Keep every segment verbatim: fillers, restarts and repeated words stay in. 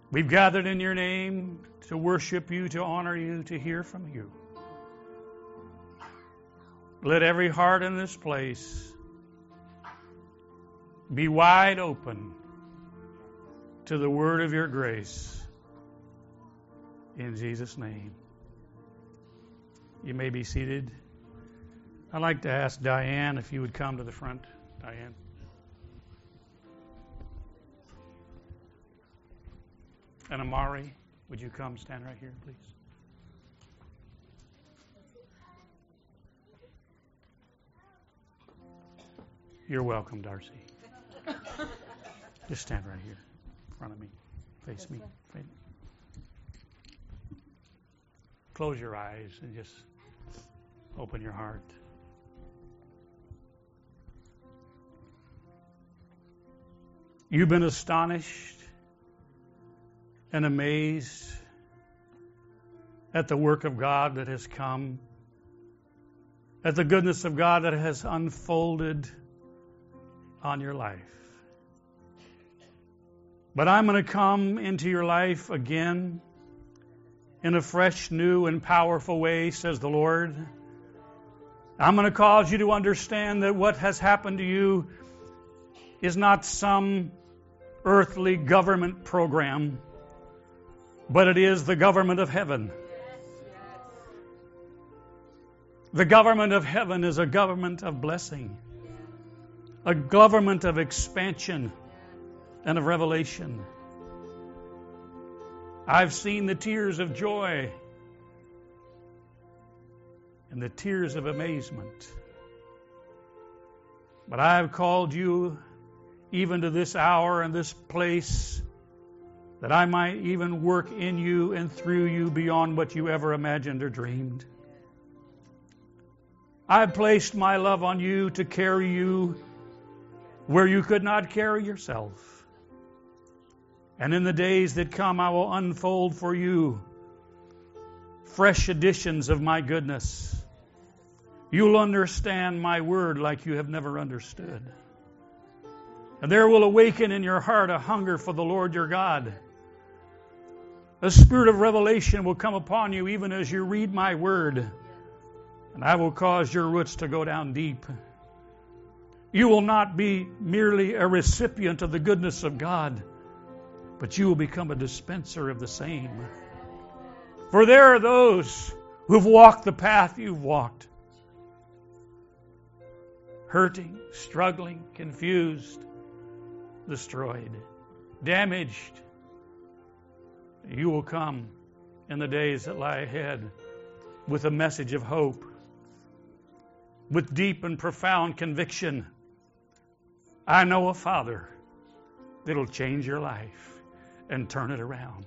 We've gathered in your name to worship you, to honor you, to hear from you. Let every heart in this place be wide open to the word of your grace. In Jesus' name. You may be seated. I'd like to ask Diane if you would come to the front. Diane. And Amari, would you come stand right here, please? You're welcome, Darcy. Just stand right here in front of me. Face me. Face me. Close your eyes and just open your heart. You've been astonished and amazed at the work of God that has come, at the goodness of God that has unfolded on your life. But I'm going to come into your life again in a fresh, new, and powerful way, says the Lord. I'm going to cause you to understand that what has happened to you is not some earthly government program, but it is the government of heaven. The government of heaven is a government of blessing, a government of expansion and of revelation. I've seen the tears of joy and the tears of amazement. But I have called you even to this hour and this place that I might even work in you and through you beyond what you ever imagined or dreamed. I've placed my love on you to carry you where you could not carry yourself. And in the days that come, I will unfold for you fresh editions of my goodness. You'll understand my word like you have never understood. And there will awaken in your heart a hunger for the Lord your God. A spirit of revelation will come upon you even as you read my word. And I will cause your roots to go down deep. You will not be merely a recipient of the goodness of God, but you will become a dispenser of the same. For there are those who've walked the path you've walked. Hurting, struggling, confused, destroyed, damaged. You will come in the days that lie ahead with a message of hope, with deep and profound conviction. I know a Father that'll change your life and turn it around.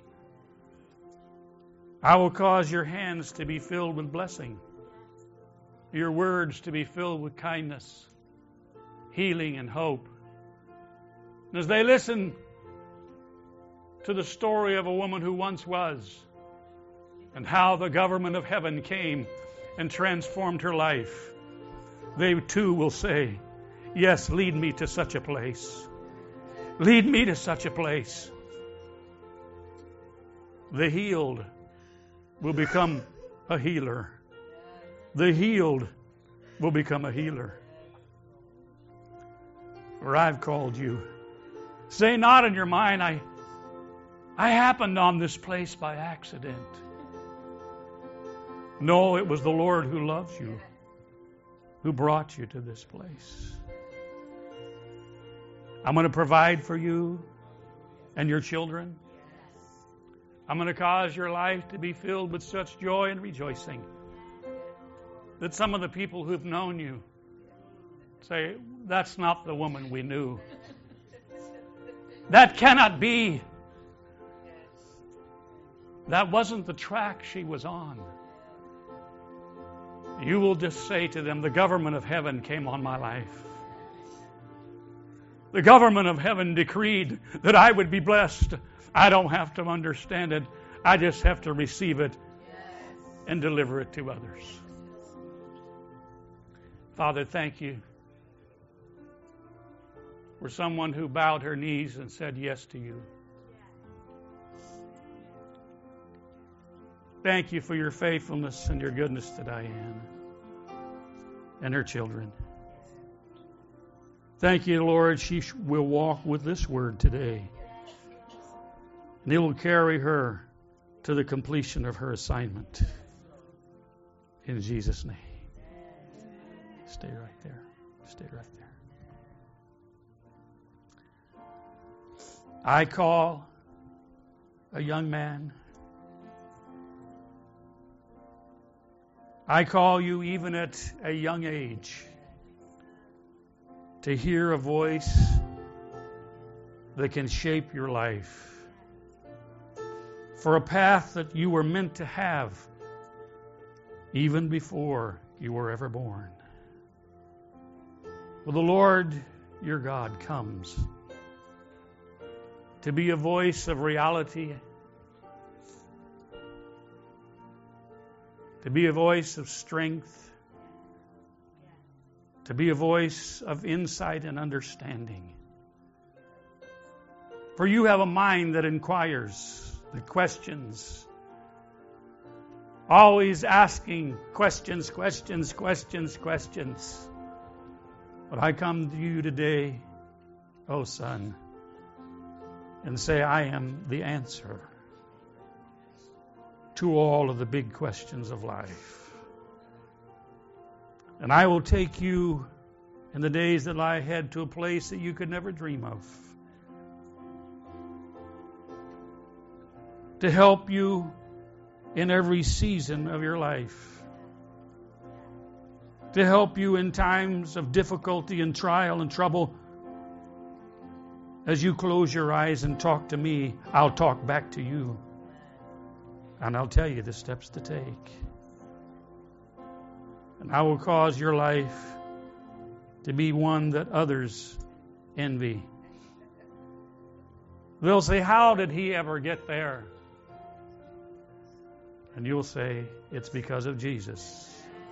I will cause your hands to be filled with blessing, your words to be filled with kindness, healing, and hope. And as they listen to the story of a woman who once was, and how the government of heaven came and transformed her life, they too will say, yes, lead me to such a place. Lead me to such a place. The healed will become a healer. The healed will become a healer. For I've called you. Say not in your mind, I, I happened on this place by accident. No, it was the Lord who loves you, who brought you to this place. I'm going to provide for you and your children. I'm going to cause your life to be filled with such joy and rejoicing that some of the people who've known you say, that's not the woman we knew. That cannot be. That wasn't the track she was on. You will just say to them, the government of heaven came on my life. The government of heaven decreed that I would be blessed. I don't have to understand it. I just have to receive it and deliver it to others. Father, thank you for someone who bowed her knees and said yes to you. Thank you for your faithfulness and your goodness to Diane and her children. Thank you, Lord, she will walk with this word today. And it will carry her to the completion of her assignment. In Jesus' name. Stay right there. Stay right there. I call a young man. I call you even at a young age to hear a voice that can shape your life for a path that you were meant to have even before you were ever born. Well, the Lord your God comes to be a voice of reality, to be a voice of strength, to be a voice of insight and understanding. For you have a mind that inquires, that questions, always asking questions, questions, questions, questions. But I come to you today, oh son, and say, I am the answer to all of the big questions of life. And I will take you in the days that lie ahead to a place that you could never dream of, to help you in every season of your life, to help you in times of difficulty and trial and trouble. As you close your eyes and talk to me, I'll talk back to you. And I'll tell you the steps to take. And I will cause your life to be one that others envy. They'll say, how did he ever get there? And you'll say, it's because of Jesus.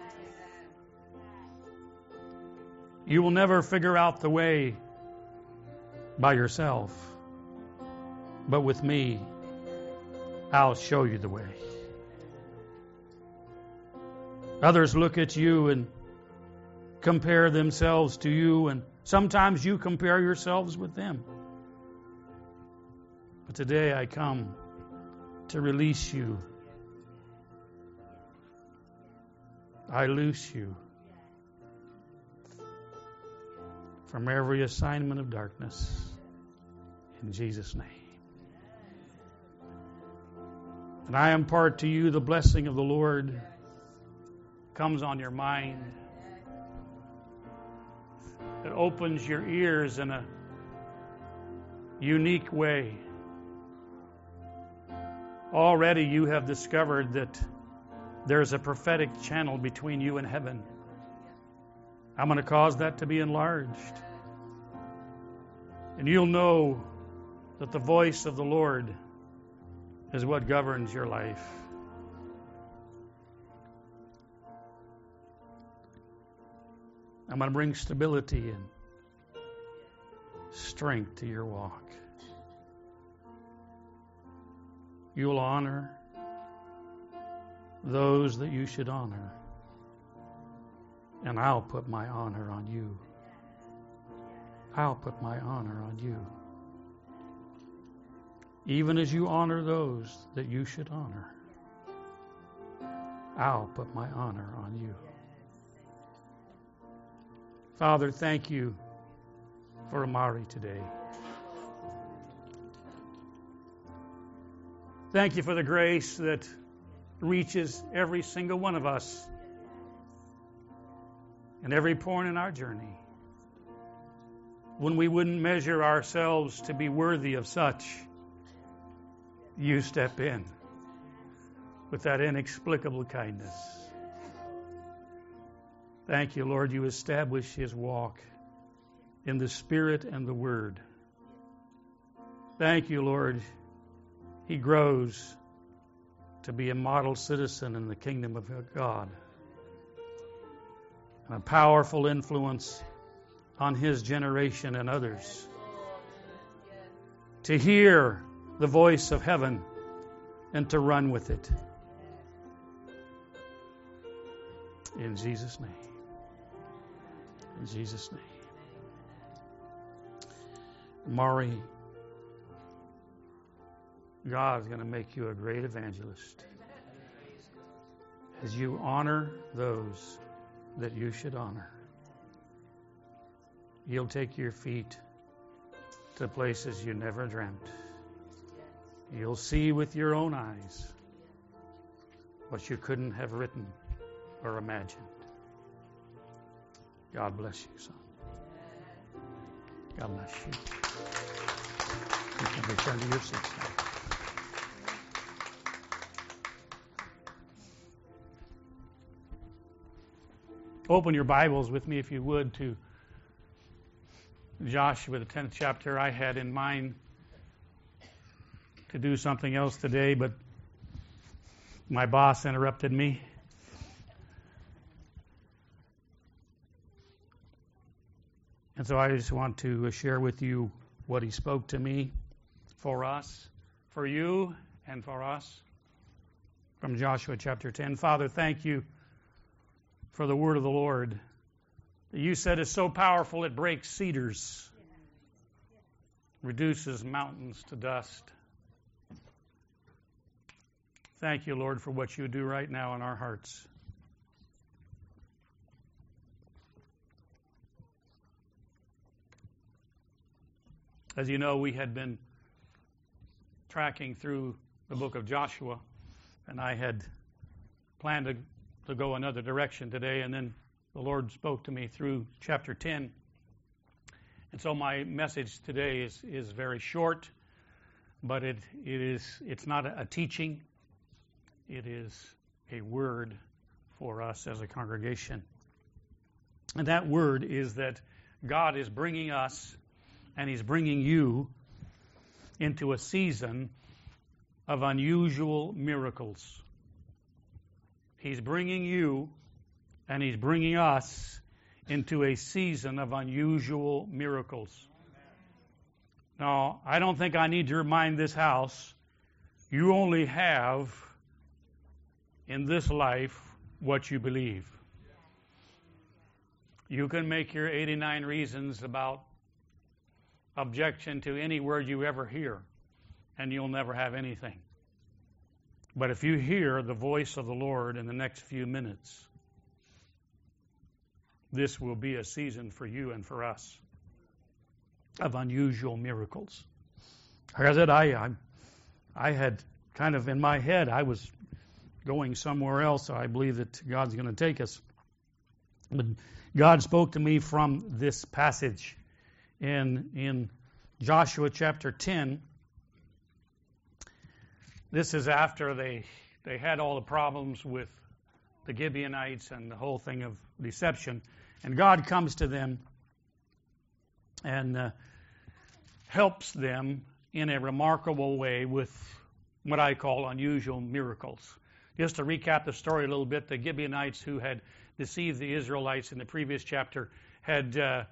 You will never figure out the way by yourself. But with me, I'll show you the way. Others look at you and compare themselves to you, and sometimes you compare yourselves with them. But today I come to release you. I loose you from every assignment of darkness in Jesus' name. And I impart to you the blessing of the Lord comes on your mind. It opens your ears in a unique way. Already you have discovered that there's a prophetic channel between you and heaven. I'm going to cause that to be enlarged. And you'll know that the voice of the Lord is what governs your life. I'm going to bring stability and strength to your walk. You'll honor those that you should honor. And I'll put my honor on you. I'll put my honor on you. Even as you honor those that you should honor, I'll put my honor on you. Father, thank you for Amari today. Thank you for the grace that reaches every single one of us and every point in our journey. When we wouldn't measure ourselves to be worthy of such, you step in with that inexplicable kindness. Thank you, Lord, you establish his walk in the Spirit and the Word. Thank you, Lord, he grows to be a model citizen in the kingdom of God, and a powerful influence on his generation and others. To hear the voice of heaven and to run with it. In Jesus' name. In Jesus' name. Maury, God is going to make you a great evangelist as you honor those that you should honor. You'll take your feet to places you never dreamt. You'll see with your own eyes what you couldn't have written or imagined. God bless you, son. God bless you. You can return to your seats now. Open your Bibles with me, if you would, to Joshua, the tenth chapter. I had in mind to do something else today, but my boss interrupted me. And so I just want to share with you what he spoke to me for us, for you, and for us from Joshua chapter ten. Father, thank you for the word of the Lord that you said is so powerful it breaks cedars, reduces mountains to dust. Thank you, Lord, for what you do right now in our hearts. As you know, we had been tracking through the book of Joshua, and I had planned to, to go another direction today, and then the Lord spoke to me through chapter ten. And so my message today is, is very short, but it, it is it's not a, a teaching. It is a word for us as a congregation. And that word is that God is bringing us and He's bringing you into a season of unusual miracles. He's bringing you and He's bringing us into a season of unusual miracles. Now, I don't think I need to remind this house, you only have in this life what you believe. You can make your eighty-nine reasons about objection to any word you ever hear, and you'll never have anything. But if you hear the voice of the Lord in the next few minutes, this will be a season for you and for us of unusual miracles. Like I said, I, I, I had kind of in my head, I was going somewhere else, so I believe that God's going to take us. But God spoke to me from this passage in in Joshua chapter ten. This is after they they had all the problems with the Gibeonites and the whole thing of deception, and God comes to them and uh, helps them in a remarkable way with what I call unusual miracles. Just to recap the story a little bit, the Gibeonites who had deceived the Israelites in the previous chapter had uh,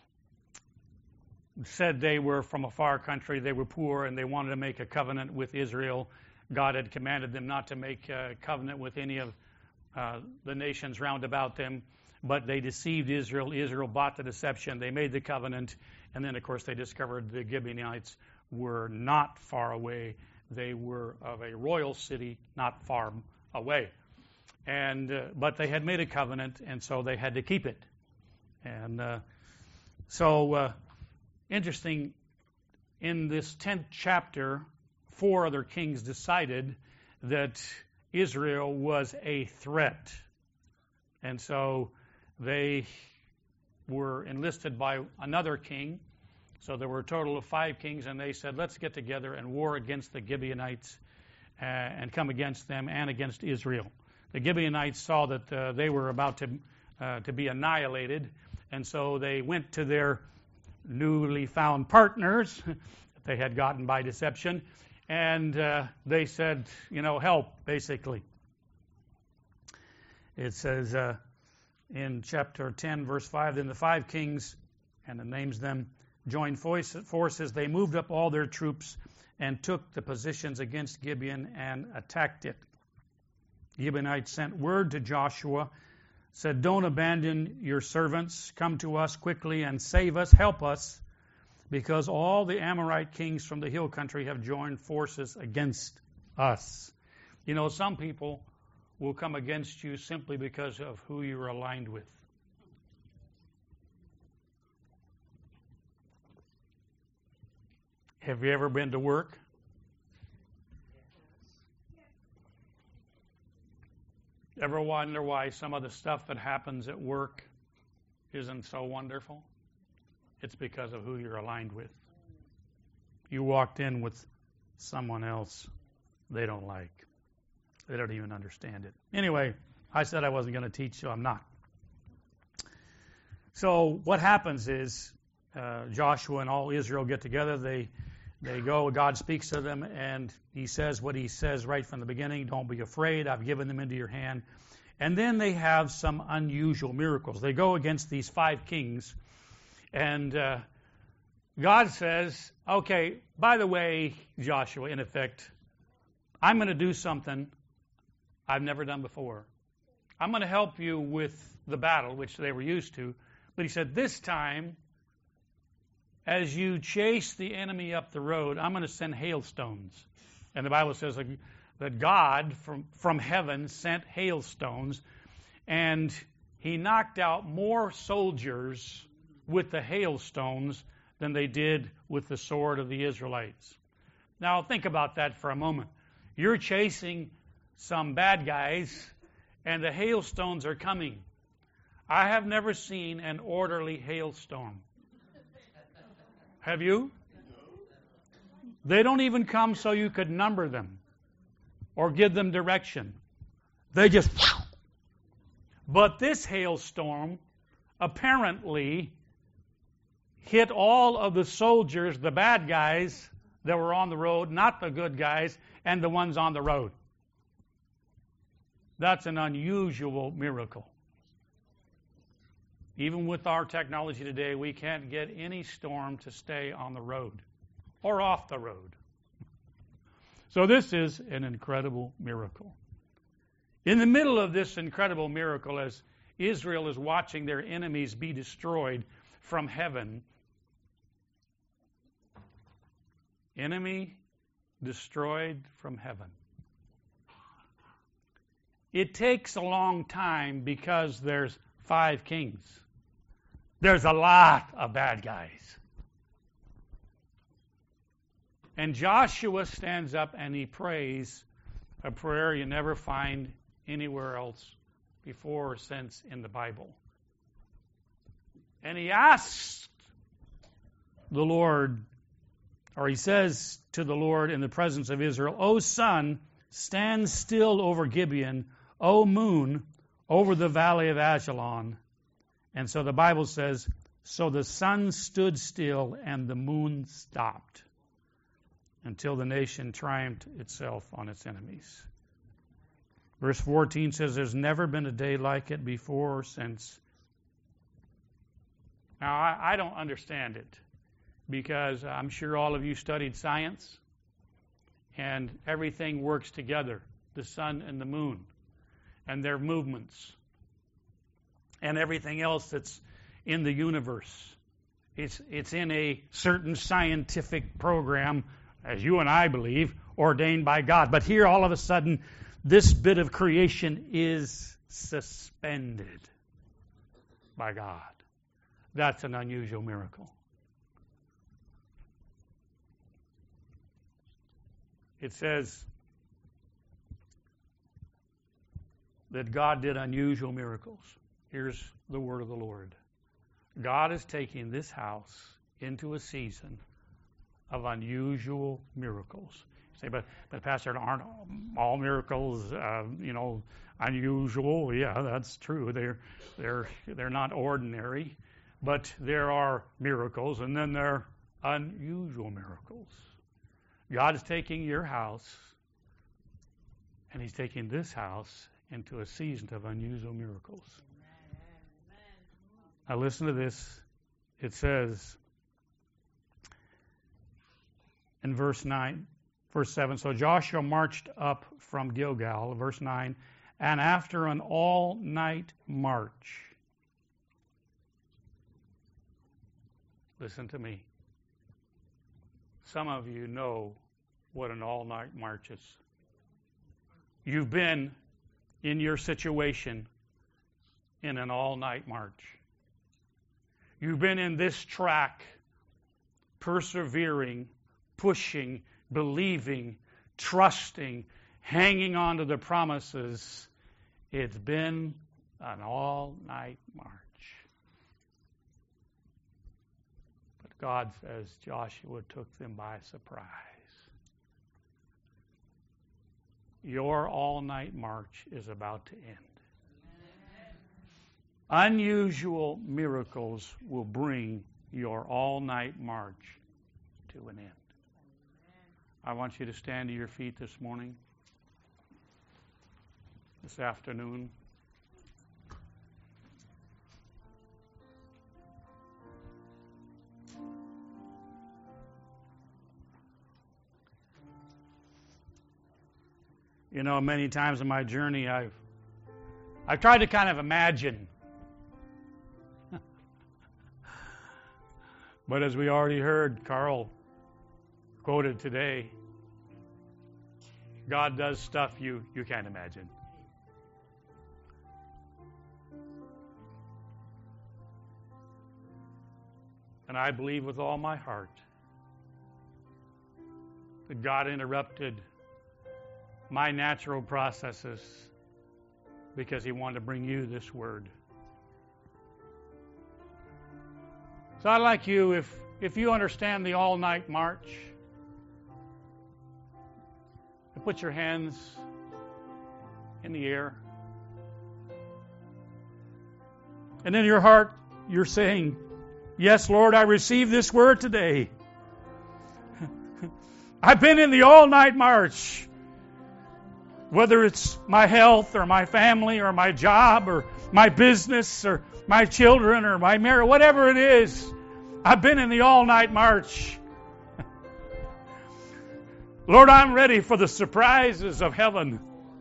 said they were from a far country, they were poor, and they wanted to make a covenant with Israel. God had commanded them not to make a covenant with any of uh, the nations round about them, but they deceived Israel. Israel bought the deception. They made the covenant, and then, of course, they discovered the Gibeonites were not far away. They were of a royal city not far away. And uh, but they had made a covenant, and so they had to keep it. And uh, so, uh, interesting, in this tenth chapter, four other kings decided that Israel was a threat. And so they were enlisted by another king. So there were a total of five kings, and they said, let's get together and war against the Gibeonites uh, and come against them and against Israel. The Gibeonites saw that uh, they were about to uh, to be annihilated, and so they went to their newly found partners that they had gotten by deception, and uh, they said, you know, help, basically. It says uh, in chapter ten, verse five, then the five kings, and it names them, joined forces. They moved up all their troops and took the positions against Gibeon and attacked it. The Gibeonites sent word to Joshua, said, don't abandon your servants. Come to us quickly and save us, help us, because all the Amorite kings from the hill country have joined forces against us. You know, some people will come against you simply because of who you're aligned with. Have you ever been to work? Ever wonder why some of the stuff that happens at work isn't so wonderful? It's because of who you're aligned with. You walked in with someone else they don't like. They don't even understand it. Anyway, I said I wasn't going to teach, so I'm not. So what happens is uh, Joshua and all Israel get together. They They go, God speaks to them, and he says what he says right from the beginning. Don't be afraid. I've given them into your hand. And then they have some unusual miracles. They go against these five kings, and uh, God says, okay, by the way, Joshua, in effect, I'm going to do something I've never done before. I'm going to help you with the battle, which they were used to. But he said, this time, as you chase the enemy up the road, I'm going to send hailstones. And the Bible says that God from, from heaven sent hailstones, and he knocked out more soldiers with the hailstones than they did with the sword of the Israelites. Now think about that for a moment. You're chasing some bad guys, and the hailstones are coming. I have never seen an orderly hailstorm. Have you? They don't even come so you could number them or give them direction. They just... But this hailstorm apparently hit all of the soldiers, the bad guys that were on the road, not the good guys, and the ones on the road. That's an unusual miracle. Even with our technology today, we can't get any storm to stay on the road or off the road. So this is an incredible miracle. In the middle of this incredible miracle, as Israel is watching their enemies be destroyed from heaven, enemy destroyed from heaven. It takes a long time because there's five kings. There's a lot of bad guys. And Joshua stands up and he prays a prayer you never find anywhere else before or since in the Bible. And he asks the Lord, or he says to the Lord in the presence of Israel, O sun, stand still over Gibeon, O moon, over the valley of Ajalon. And so the Bible says, so the sun stood still and the moon stopped until the nation triumphed itself on its enemies. Verse fourteen says, there's never been a day like it before or since. Now, I, I don't understand it because I'm sure all of you studied science and everything works together, the sun and the moon and their movements. And everything else that's in the universe. It's, it's in a certain scientific program, as you and I believe, ordained by God. But here, all of a sudden, this bit of creation is suspended by God. That's an unusual miracle. It says that God did unusual miracles. Here's the word of the Lord. God is taking this house into a season of unusual miracles. You say, but, but Pastor, aren't all miracles, uh, you know, unusual? Yeah, that's true. They're they're they're not ordinary, but there are miracles, and then there are unusual miracles. God is taking your house, and He's taking this house into a season of unusual miracles. Now listen to this. It says in verse nine, verse seven, so Joshua marched up from Gilgal, verse nine, And after an all-night march, listen to me. Some of you know what an all-night march is. You've been in your situation in an all-night march. You've been in this track, persevering, pushing, believing, trusting, hanging on to the promises. It's been an all-night march. But God says Joshua took them by surprise. Your all-night march is about to end. Unusual miracles will bring your all-night march to an end. I want you to stand to your feet this morning, this afternoon. You know, many times in my journey, I've I've tried to kind of imagine. But as we already heard, Carl quoted today, God does stuff you, you can't imagine. And I believe with all my heart that God interrupted my natural processes because He wanted to bring you this word. So I'd like you, if, if you understand the all-night march, to put your hands in the air. And in your heart, you're saying, yes, Lord, I receive this word today. I've been in the all-night march. Whether it's my health or my family or my job or my business or my children or my marriage, whatever it is, I've been in the all-night march. Lord, I'm ready for the surprises of heaven.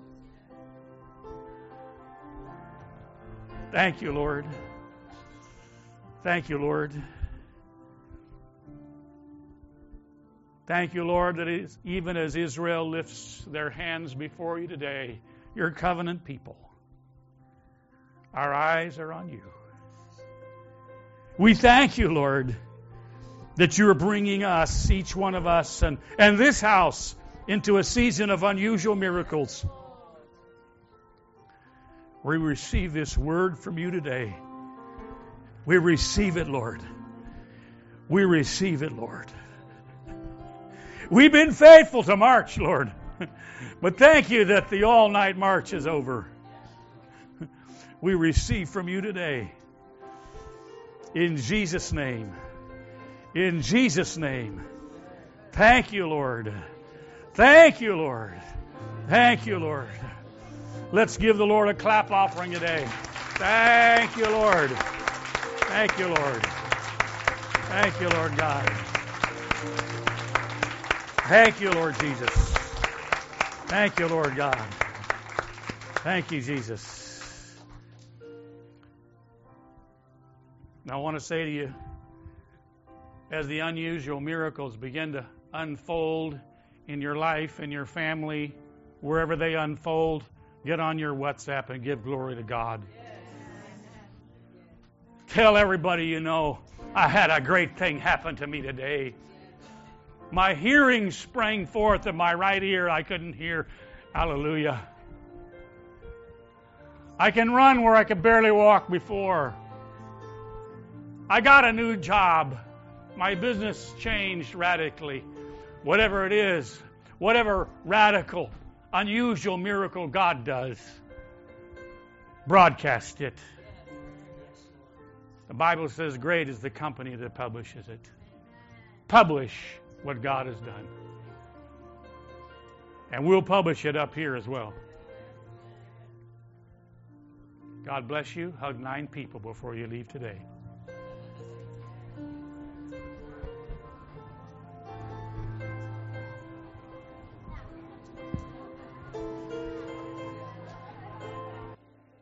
Thank you, Lord. Thank you, Lord. Thank you, Lord, that is, even as Israel lifts their hands before you today, your covenant people, our eyes are on you. We thank you, Lord, that you are bringing us, each one of us, and, and this house into a season of unusual miracles. We receive this word from you today. We receive it, Lord. We receive it, Lord. We've been faithful to march, Lord. But thank you that the all-night march is over. We receive from you today. In Jesus' name. In Jesus' name. Thank you, Lord. Thank you, Lord. Thank you, Lord. Let's give the Lord a clap offering today. Thank you, Lord. Thank you, Lord. Thank you, Lord God. Thank you, Lord Jesus. Thank you, Lord God. Thank you, Jesus. Now I want to say to you, as the unusual miracles begin to unfold in your life, in your family, wherever they unfold, get on your WhatsApp and give glory to God. Tell everybody you know, I had a great thing happen to me today. My hearing sprang forth in my right ear. I couldn't hear. Hallelujah. I can run where I could barely walk before. I got a new job. My business changed radically. Whatever it is, whatever radical, unusual miracle God does, broadcast it. The Bible says great is the company that publishes it. Publish what God has done. And we'll publish it up here as well. God bless you. Hug nine people before you leave today.